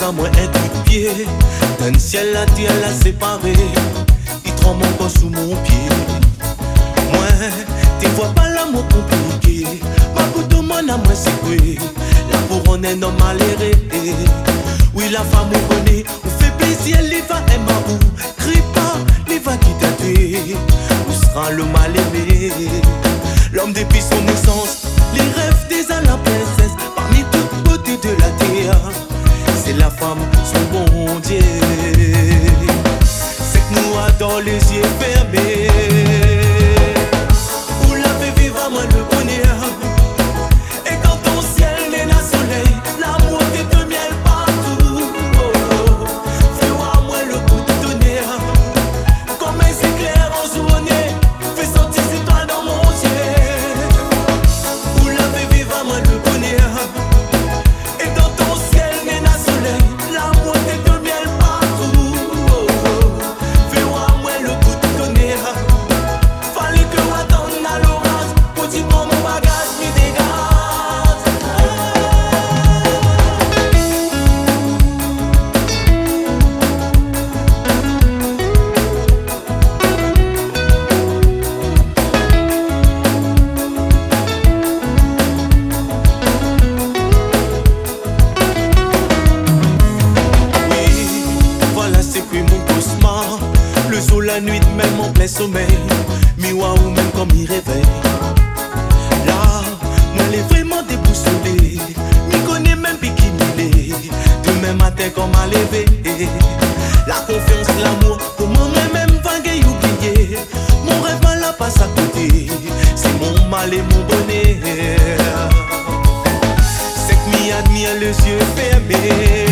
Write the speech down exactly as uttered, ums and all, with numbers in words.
à moi un coup de pied. D'un ciel la terre la séparé, il tremble encore sous mon pied. Moi, tu vois pas l'amour compliqué. Ma couteau mon amour c'est quoi? Là pour on est homme malheureux. Oui la femme on connaît, on fait plaisir, il va aimer ou crie pas, il va qui t'a tué. Où sera le mal aimé? L'homme depuis son naissance, les rêves des à la princesse. Parmi toutes beautés de la terre, c'est la femme, son bon Dieu. C'est que nous adore les yeux fermés. Où la fait vivre à moi le bonheur. Et quand ton ciel n'est pas soleil, l'amour est de miel partout. Oh, oh. Fais-moi moi le coup de tonnerre. Comme un éclair en journée, fais sortir ces toiles dans mon ciel. Où la fait vivre à moi le bonheur. Et quand ton ciel n'est pas soleil, l'amour est de miel partout. Oh, oh. Fais-moi moi le coup de tonnerre. Fallait que j'attende à l'orage pour dire bon mon bagage me dégage. Oui, voilà c'est que mon cauchemar. Le jour, la nuit, même en plein sommeil. Miwa ou même comme il réveille. Là, moi elle est vraiment déboussolé. M'y connais même plus qui m'il est. Demain matin comme à lever. La confiance, l'amour, comment même vaguer oublier. Mon rêve mal la passe à côté. C'est mon mal et mon bonheur. C'est que m'y admire les yeux fermés.